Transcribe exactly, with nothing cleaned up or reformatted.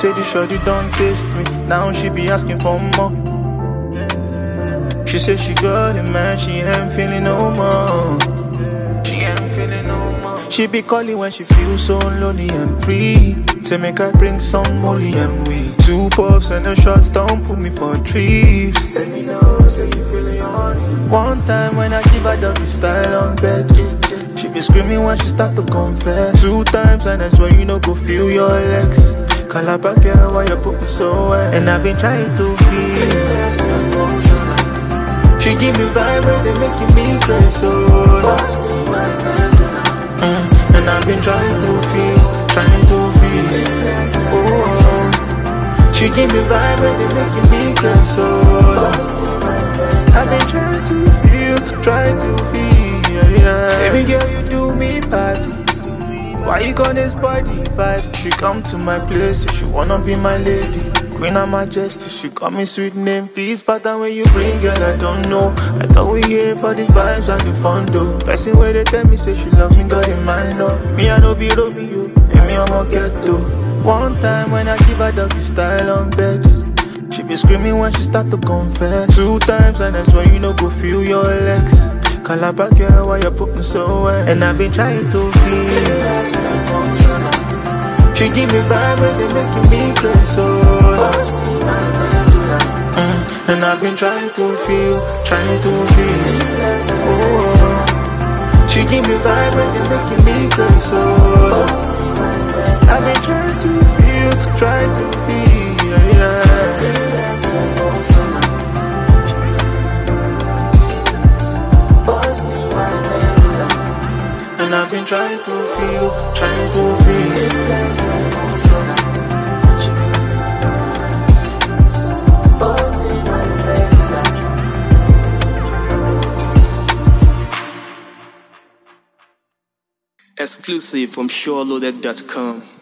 Say the shorty don't taste me, now she be asking for more. She said she got it, man, she ain't feeling no more. She ain't feeling no more. She be calling when she feels so lonely and free. Say make I bring some molly and weed. Two puffs and the shots don't put me for trips. Say me know, say you feeling horny. One time when I give her doggy style on bed, she be screaming when she start to confess. Two times and I swear you know go feel your legs. Call her back here why you put me so wet. And I've been trying to feel. She give me vibe when they making me crazy so mm. And I've been trying to feel, trying to feel oh. She give me vibe when they making me crazy so I've been trying to feel, trying to feel yeah. Say me girl you do me bad. Why you got this body vibe? She come to my place, she wanna be my lady. Queen of Majesty, she call me sweet name. Please pattern when you bring, girl, I don't know. I thought we here for the vibes and the fun though. Person where they tell me say she love me, got a man no. Me I no be Romeo, and me I'm a ghetto. One time when I give her doggy style on bed, she be screaming when she start to confess. Two times and I swear you know go feel your legs. Call her back here why you put me so wet. And I've been trying to feel. She give me vibe when they making me crazy so mm. And I've been trying to feel, trying to feel oh. She give me vibe when they making me crazy so I've been trying to feel, trying to feel yeah. And I've been trying to feel, trying to feel exclusive from sure loaded dot com.